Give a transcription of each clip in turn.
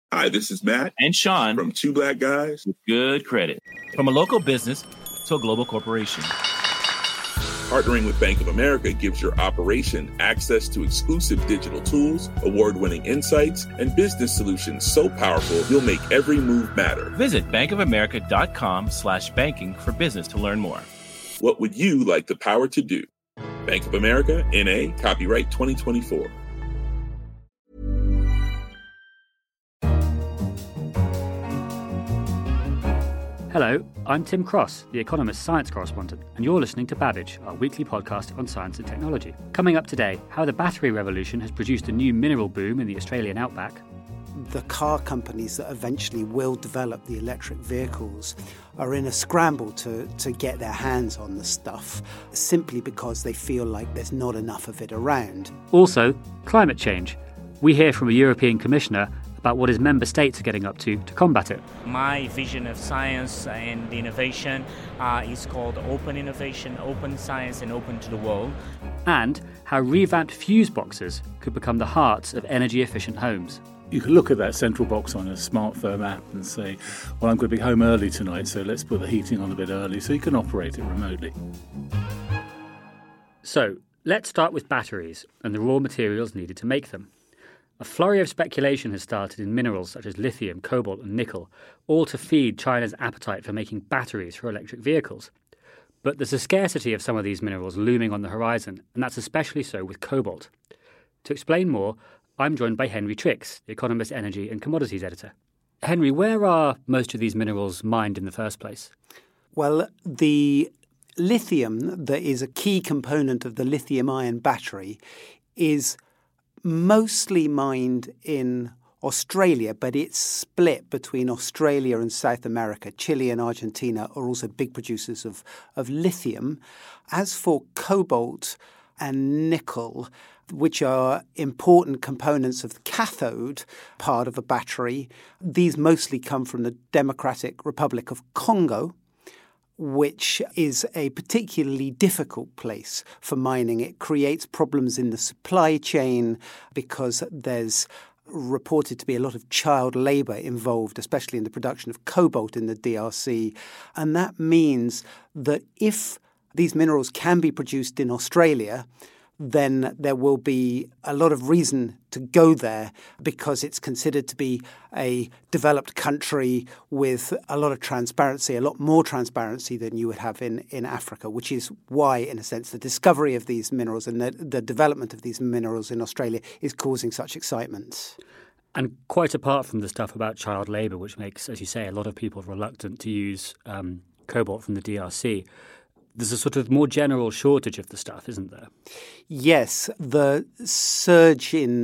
Hi, this is Matt and Sean from Two Black Guys with Good Credit. From a local business to a global corporation. Partnering with Bank of America gives your operation access to exclusive digital tools, award-winning insights, and business solutions so powerful you'll make every move matter. Visit bankofamerica.com/banking for business to learn more. What would you like the power to do? Bank of America, N.A., copyright 2024. Hello, I'm Tim Cross, The Economist science correspondent, and you're listening to Babbage, our weekly podcast on science and technology. Coming up today, how the battery revolution has produced a new mineral boom in the Australian outback. The car companies that eventually will develop the electric vehicles are in a scramble to get their hands on the stuff, simply because they feel like there's not enough of it around. Also, climate change. We hear from a European commissioner about what his member states are getting up to combat it. My vision of science and innovation is called open innovation, open science and open to the world. And how revamped fuse boxes could become the hearts of energy-efficient homes. You can look at that central box on a smartphone app and say, well, I'm going to be home early tonight, so let's put the heating on a bit early, so you can operate it remotely. So, let's start with batteries and the raw materials needed to make them. A flurry of speculation has started in minerals such as lithium, cobalt and nickel, all to feed China's appetite for making batteries for electric vehicles. But there's a scarcity of some of these minerals looming on the horizon, and that's especially so with cobalt. To explain more, I'm joined by Henry Tricks, The Economist Energy and Commodities Editor. Henry, where are most of these minerals mined in the first place? Well, the lithium that is a key component of the lithium-ion battery is mostly mined in Australia, but it's split between Australia and South America. Chile and Argentina are also big producers of lithium. As for cobalt and nickel, which are important components of the cathode part of a battery, these mostly come from the Democratic Republic of Congo, which is a particularly difficult place for mining. It creates problems in the supply chain because there's reported to be a lot of child labour involved, especially in the production of cobalt in the DRC. And that means that if these minerals can be produced in Australia, then there will be a lot of reason to go there because it's considered to be a developed country with a lot of transparency, a lot more transparency than you would have in Africa, which is why, in a sense, the discovery of these minerals and the development of these minerals in Australia is causing such excitement. And quite apart from the stuff about child labour, which makes, as you say, a lot of people reluctant to use cobalt from the DRC, there's a sort of more general shortage of the stuff, isn't there? Yes, the surge in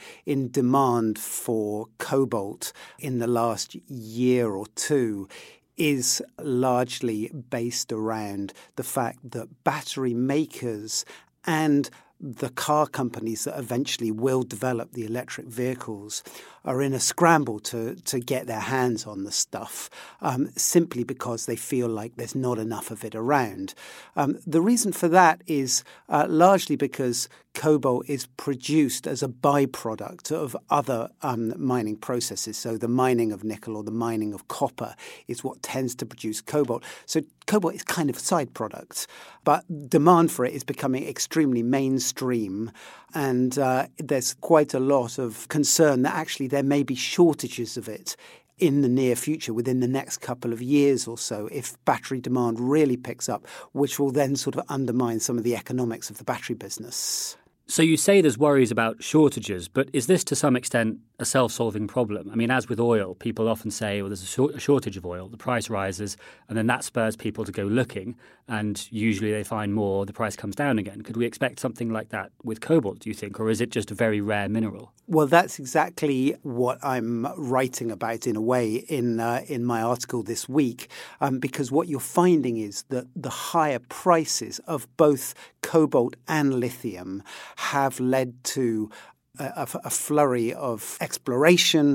demand for cobalt in the last year or two is largely based around the fact that battery makers and the car companies that eventually will develop the electric vehicles are in a scramble to get their hands on the stuff, simply because they feel like there's not enough of it around. The reason for that is largely because cobalt is produced as a byproduct of other mining processes. So the mining of nickel or the mining of copper is what tends to produce cobalt. So cobalt is kind of a side product, but demand for it is becoming extremely mainstream. And there's quite a lot of concern that actually there may be shortages of it in the near future, within the next couple of years or so, if battery demand really picks up, which will then sort of undermine some of the economics of the battery business. So you say there's worries about shortages, but is this to some extent a self-solving problem? I mean, as with oil, people often say, well, there's a shortage of oil, the price rises, and then that spurs people to go looking, and usually they find more, the price comes down again. Could we expect something like that with cobalt, do you think, or is it just a very rare mineral? Well, that's exactly what I'm writing about in a way in my article this week, because what you're finding is that the higher prices of both cobalt and lithium have led to a flurry of exploration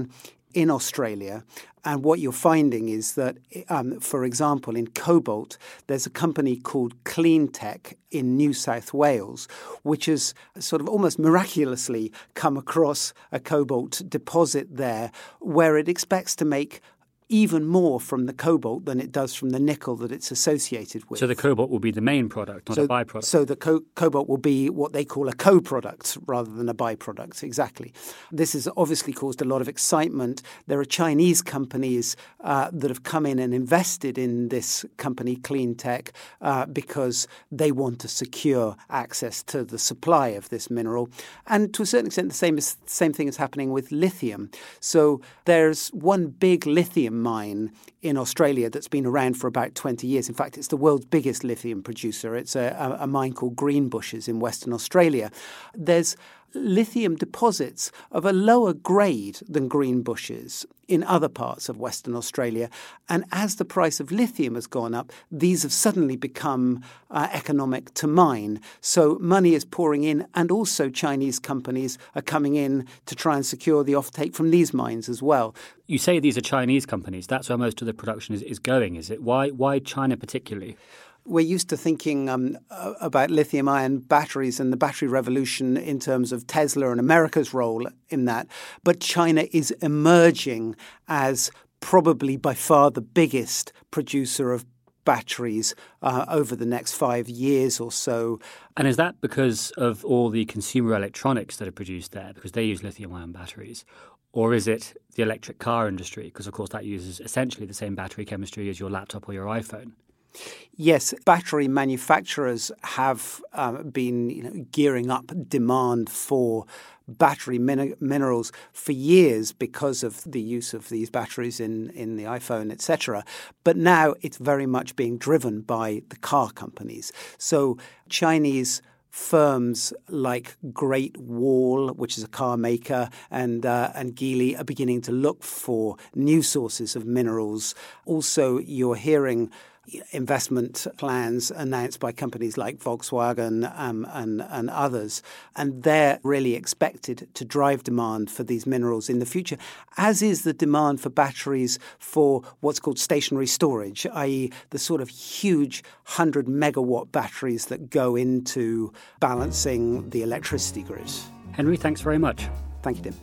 in Australia. And what you're finding is that, for example, in cobalt, there's a company called Cleantech in New South Wales, which has sort of almost miraculously come across a cobalt deposit there where it expects to make even more from the cobalt than it does from the nickel that it's associated with. So the cobalt will be the main product, not a byproduct. So the cobalt will be what they call a co-product rather than a byproduct, exactly. This has obviously caused a lot of excitement. There are Chinese companies that have come in and invested in this company, Cleantech, because they want to secure access to the supply of this mineral. And to a certain extent, the same thing is happening with lithium. So there's one big lithium mine in Australia that's been around for about 20 years. In fact, it's the world's biggest lithium producer. It's a mine called Greenbushes in Western Australia. There's lithium deposits of a lower grade than Greenbushes in other parts of Western Australia. And as the price of lithium has gone up, these have suddenly become economic to mine. So money is pouring in, and also Chinese companies are coming in to try and secure the offtake from these mines as well. You say these are Chinese companies. That's where most of the production is going, is it? Why China particularly? We're used to thinking about lithium-ion batteries and the battery revolution in terms of Tesla and America's role in that. But China is emerging as probably by far the biggest producer of batteries over the next 5 years or so. And is that because of all the consumer electronics that are produced there, because they use lithium-ion batteries? Or is it the electric car industry? Because, of course, that uses essentially the same battery chemistry as your laptop or your iPhone. Yes, battery manufacturers have been gearing up demand for battery minerals for years because of the use of these batteries in the iPhone, etc. But now it's very much being driven by the car companies. So Chinese firms like Great Wall, which is a car maker, and Geely are beginning to look for new sources of minerals. Also, you're hearing investment plans announced by companies like Volkswagen and others. And they're really expected to drive demand for these minerals in the future, as is the demand for batteries for what's called stationary storage, i.e. the sort of huge 100-megawatt batteries that go into balancing the electricity grid. Henry, thanks very much. Thank you, Tim.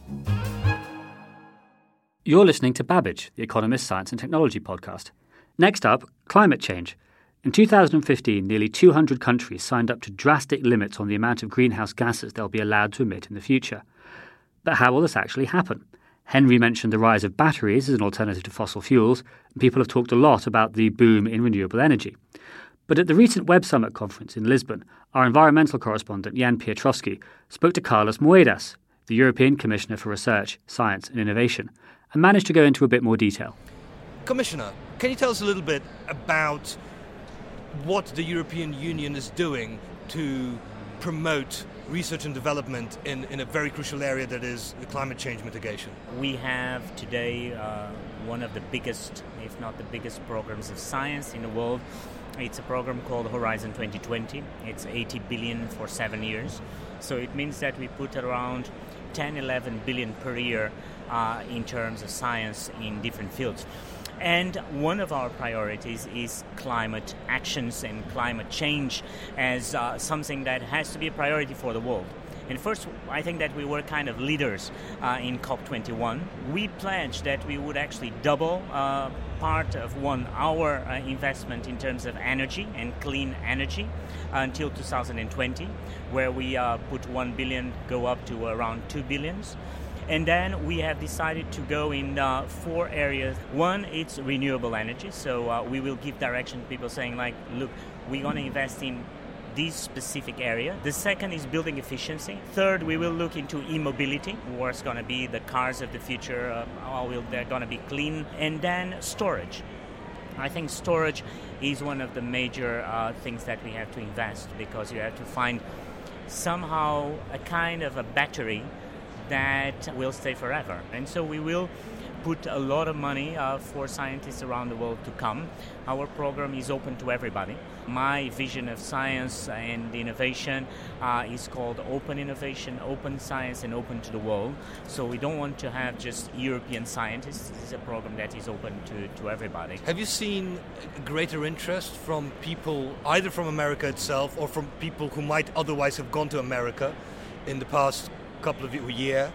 You're listening to Babbage, the Economist Science and Technology podcast. Next up, climate change. In 2015, nearly 200 countries signed up to drastic limits on the amount of greenhouse gases they'll be allowed to emit in the future. But how will this actually happen? Henry mentioned the rise of batteries as an alternative to fossil fuels, and people have talked a lot about the boom in renewable energy. But at the recent Web Summit conference in Lisbon, our environmental correspondent Jan Piotrowski spoke to Carlos Moedas, the European Commissioner for Research, Science and Innovation, and managed to go into a bit more detail. Commissioner, can you tell us a little bit about what the European Union is doing to promote research and development in a very crucial area that is the climate change mitigation? We have today one of the biggest, if not the biggest, programs of science in the world. It's a program called Horizon 2020. It's 80 billion for 7 years. So it means that we put around 10-11 billion per year in terms of science in different fields. And one of our priorities is climate actions and climate change as something that has to be a priority for the world. And first, I think that we were kind of leaders in COP21. We pledged that we would actually double part of our investment in terms of energy and clean energy until 2020, where we put 1 billion, go up to around 2 billions. And then we have decided to go in 4 areas. One, it's renewable energy. So we will give direction to people saying, like, look, we're going to invest in this specific area. The second is building efficiency. Third, we will look into e-mobility. What's going to be the cars of the future? They're going to be clean. And then storage. I think storage is one of the major things that we have to invest, because you have to find somehow a kind of a battery that will stay forever. And so we will put a lot of money for scientists around the world to come. Our program is open to everybody. My vision of science and innovation is called Open Innovation, Open Science, and Open to the World. So we don't want to have just European scientists. This is a program that is open to everybody. Have you seen greater interest from people, either from America itself or from people who might otherwise have gone to America in the past couple of years?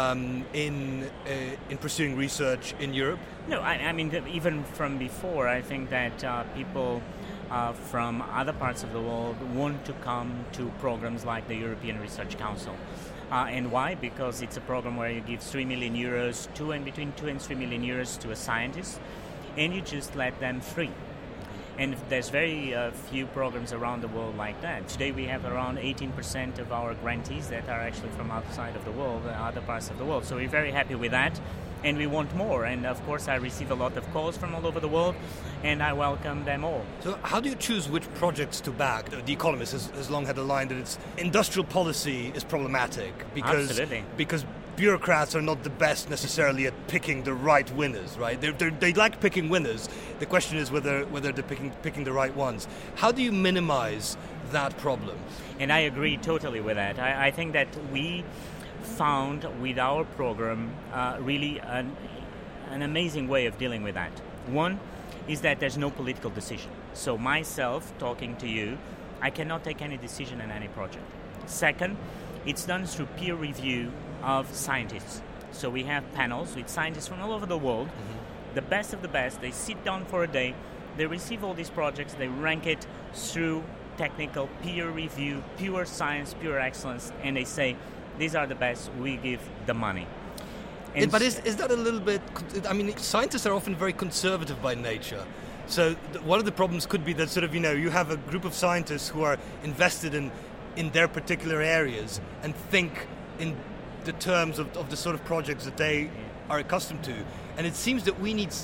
In pursuing research in Europe? No, I mean, even from before, I think that people from other parts of the world want to come to programs like the European Research Council. And why? Because it's a program where you give 3 million euros, between 2 and 3 million euros to a scientist, and you just let them free. And there's very few programs around the world like that. Today we have around 18% of our grantees that are actually from outside of the world, other parts of the world. So we're very happy with that, and we want more. And of course I receive a lot of calls from all over the world, and I welcome them all. So how do you choose which projects to back? The Economist has long had a line that it's industrial policy is problematic because bureaucrats are not the best necessarily at picking the right winners, right? They like picking winners. The question is whether they're picking the right ones. How do you minimize that problem? And I agree totally with that. I think that we found with our program really an amazing way of dealing with that. One is that there's no political decision. So myself, talking to you, I cannot take any decision on any project. Second, it's done through peer review of scientists. So we have panels with scientists from all over the world, the best of the best. They sit down for a day, they receive all these projects, they rank it through technical peer review, pure science, pure excellence, and they say, these are the best, we give the money. But is that a little bit... I mean, scientists are often very conservative by nature. So one of the problems could be that you have a group of scientists who are invested in their particular areas and think in the terms of the sort of projects that they are accustomed to. And it seems that we need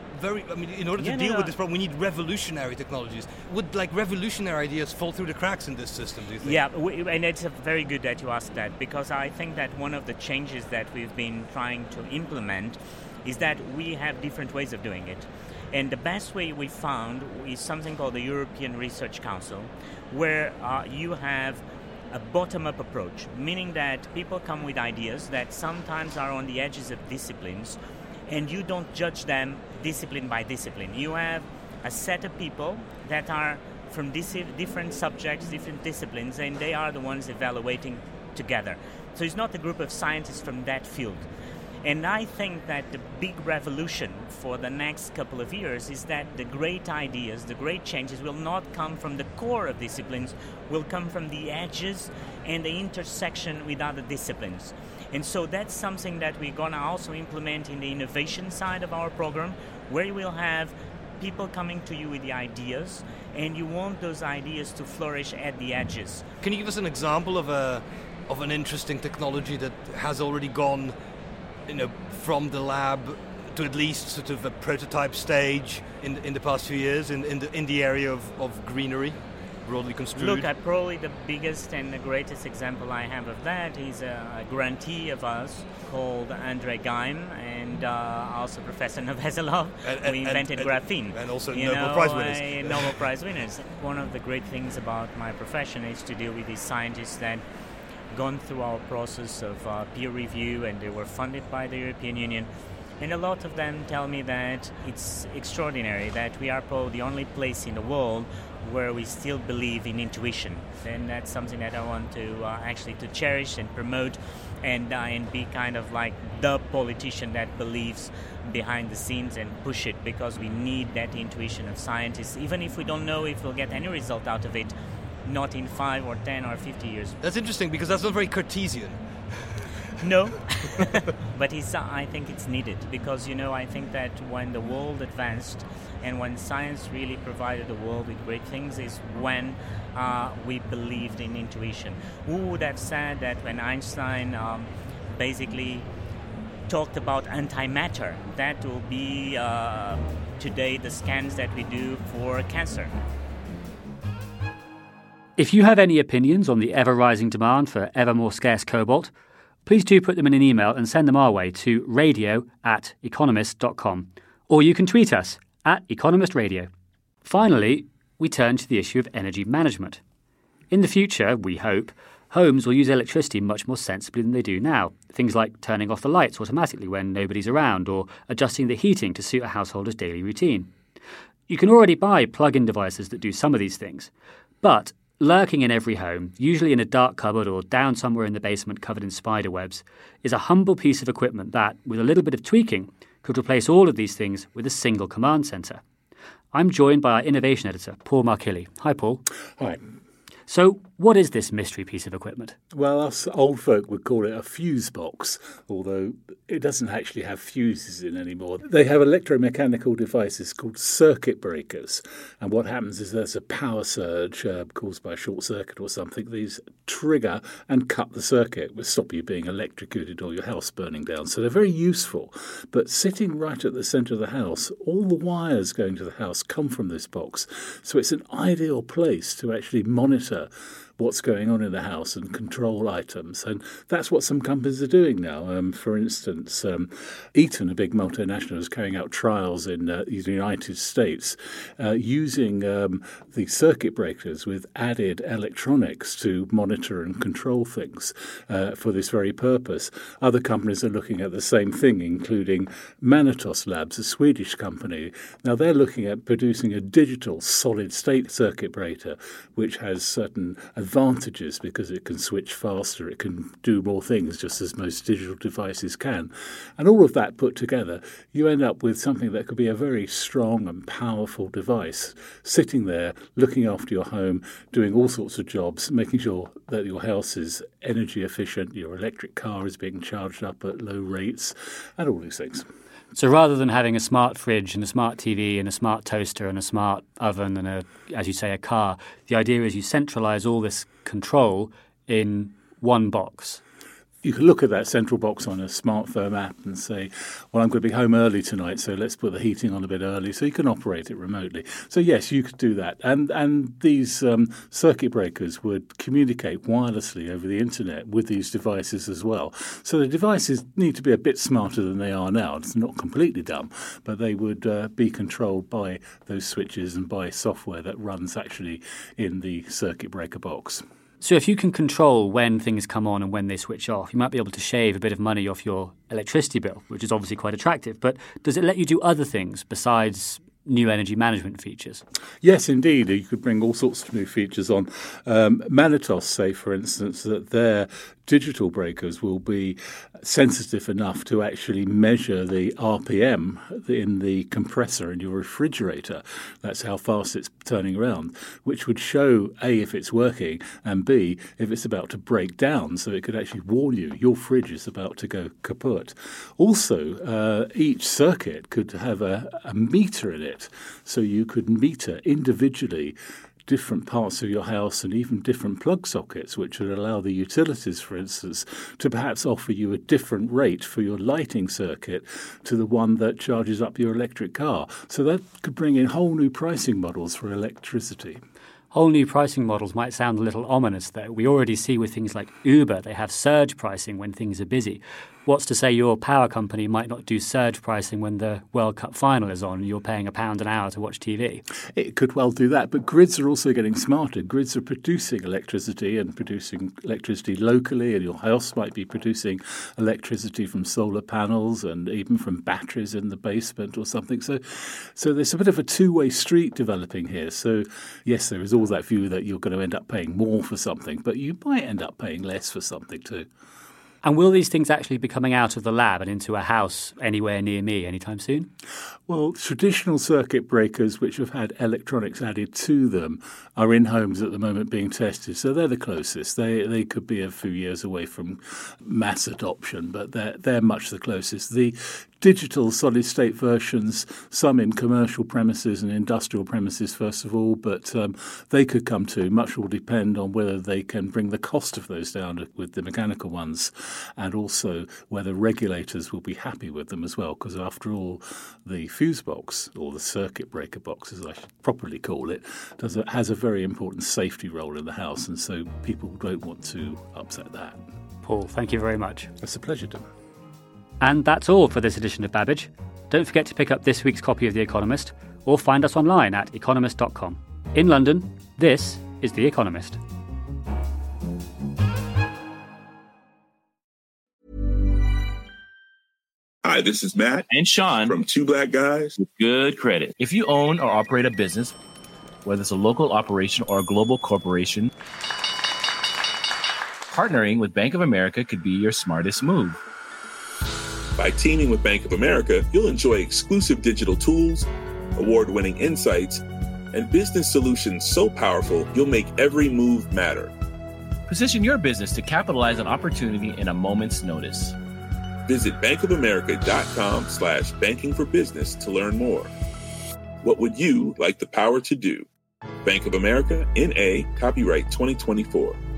in order to deal with this problem, we need revolutionary technologies. Would revolutionary ideas fall through the cracks in this system, do you think? Yeah, and it's very good that you asked that, because I think that one of the changes that we've been trying to implement is that we have different ways of doing it. And the best way we found is something called the European Research Council, where you have a bottom-up approach, meaning that people come with ideas that sometimes are on the edges of disciplines, and you don't judge them discipline by discipline. You have a set of people that are from different subjects, different disciplines, and they are the ones evaluating together. So it's not a group of scientists from that field. And I think that the big revolution for the next couple of years is that the great ideas, the great changes will not come from the core of disciplines, will come from the edges and the intersection with other disciplines. And so that's something that we're going to also implement in the innovation side of our program, where you will have people coming to you with the ideas, and you want those ideas to flourish at the edges. Can you give us an example of an interesting technology that has already gone from the lab to at least sort of a prototype stage in the past few years in the area of greenery, broadly construed? Look, probably the biggest and the greatest example I have of that is a grantee of us called Andrei Geim and also Professor Novoselov. We invented graphene. And also Nobel Prize winners. Nobel Prize winners. One of the great things about my profession is to deal with these scientists that gone through our process of peer review, and they were funded by the European Union. And a lot of them tell me that it's extraordinary that we are probably the only place in the world where we still believe in intuition. And that's something that I want to actually to cherish and promote, and be kind of like the politician that believes behind the scenes and push it, because we need that intuition of scientists, even if we don't know if we'll get any result out of it, not in 5 or 10 or 50 years. That's interesting, because that's not very Cartesian. No, but I think it's needed, because I think that when the world advanced and when science really provided the world with great things is when we believed in intuition. Who would have said that when Einstein basically talked about antimatter, that will be today the scans that we do for cancer? If you have any opinions on the ever-rising demand for ever more scarce cobalt, please do put them in an email and send them our way to radio@economist.com. Or you can tweet us at Economist Radio. Finally, we turn to the issue of energy management. In the future, we hope, homes will use electricity much more sensibly than they do now. Things like turning off the lights automatically when nobody's around or adjusting the heating to suit a householder's daily routine. You can already buy plug-in devices that do some of these things. But lurking in every home, usually in a dark cupboard or down somewhere in the basement covered in spider webs, is a humble piece of equipment that, with a little bit of tweaking, could replace all of these things with a single command centre. I'm joined by our innovation editor, Paul Markilly. Hi, Paul. Hi. So, what is this mystery piece of equipment? Well, us old folk would call it a fuse box, although it doesn't actually have fuses in anymore. They have electromechanical devices called circuit breakers. And what happens is there's a power surge caused by a short circuit or something. These trigger and cut the circuit, which stop you being electrocuted or your house burning down. So they're very useful. But sitting right at the centre of the house, all the wires going to the house come from this box. So it's an ideal place to actually monitor what's going on in the house and control items. And that's what some companies are doing now. For instance, Eaton, a big multinational, is carrying out trials in the United States using the circuit breakers with added electronics to monitor and control things for this very purpose. Other companies are looking at the same thing, including Manitos Labs, a Swedish company. Now, they're looking at producing a digital solid-state circuit breaker, which has certain advantages because it can switch faster, it can do more things just as most digital devices can. And all of that put together, you end up with something that could be a very strong and powerful device sitting there looking after your home, doing all sorts of jobs, making sure that your house is energy efficient, your electric car is being charged up at low rates, and all these things. So rather than having a smart fridge and a smart TV and a smart toaster and a smart oven and, as you say, a car, the idea is you centralise all this control in one box. You can look at that central box on a smartphone app and say, well, I'm going to be home early tonight, so let's put the heating on a bit early, so you can operate it remotely. So, yes, you could do that. And these circuit breakers would communicate wirelessly over the internet with these devices as well. So the devices need to be a bit smarter than they are now. It's not completely dumb, but they would be controlled by those switches and by software that runs actually in the circuit breaker box. So if you can control when things come on and when they switch off, you might be able to shave a bit of money off your electricity bill, which is obviously quite attractive. But does it let you do other things besides new energy management features? Yes, indeed. You could bring all sorts of new features on. Manitos say, for instance, that their digital breakers will be sensitive enough to actually measure the RPM in the compressor in your refrigerator. That's how fast it's turning around, which would show, A, if it's working, and B, if it's about to break down, so it could actually warn you your fridge is about to go kaput. Also, each circuit could have a meter in it, so you could meter individually different parts of your house and even different plug sockets, which would allow the utilities, for instance, to perhaps offer you a different rate for your lighting circuit to the one that charges up your electric car. So that could bring in whole new pricing models for electricity. Whole new pricing models might sound a little ominous, though. We already see with things like Uber, they have surge pricing when things are busy. What's to say your power company might not do surge pricing when the World Cup final is on and you're paying £1 an hour to watch TV? It could well do that, but grids are also getting smarter. Grids are producing electricity and producing electricity locally, and your house might be producing electricity from solar panels and even from batteries in the basement or something. So there's a bit of a two-way street developing here. So, yes, there is always that view that you're going to end up paying more for something, but you might end up paying less for something too. And will these things actually be coming out of the lab and into a house anywhere near me anytime soon? Well, traditional circuit breakers, which have had electronics added to them, are in homes at the moment being tested. So they're the closest. They could be a few years away from mass adoption, but they're much the closest. The digital solid-state versions, some in commercial premises and industrial premises, first of all, but they could come too. Much will depend on whether they can bring the cost of those down with the mechanical ones, and also whether regulators will be happy with them as well, because after all, the fuse box, or the circuit breaker box, as I should properly call it, has a very important safety role in the house, and so people don't want to upset that. Paul. Thank you very much. It's a pleasure, Tim. And that's all for this edition of Babbage. Don't forget to pick up this week's copy of The Economist or find us online at economist.com. In London, this is The Economist. Hi, this is Matt And Sean from Two Black Guys with Good Credit. If you own or operate a business, whether it's a local operation or a global corporation, partnering with Bank of America could be your smartest move. By teaming with Bank of America, you'll enjoy exclusive digital tools, award-winning insights, and business solutions so powerful you'll make every move matter. Position your business to capitalize on opportunity in a moment's notice. Visit bankofamerica.com/banking for business to learn more. What would you like the power to do? Bank of America, N.A., copyright 2024.